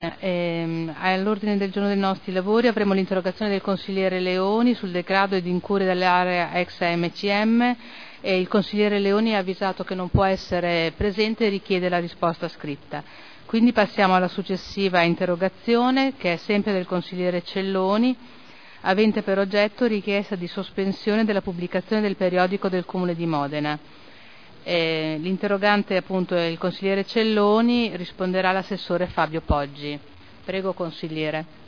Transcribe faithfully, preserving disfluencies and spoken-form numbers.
Ehm, all'ordine del giorno dei nostri lavori avremo l'interrogazione del consigliere Leoni sul degrado ed incuria dell'area ex A M C M e il consigliere Leoni ha avvisato che non può essere presente e richiede la risposta scritta. Quindi passiamo alla successiva interrogazione, che è sempre del consigliere Celloni, avente per oggetto richiesta di sospensione della pubblicazione del periodico del Comune di Modena. Eh, l'interrogante appunto è il consigliere Celloni, risponderà l'assessore Fabio Poggi. Prego consigliere.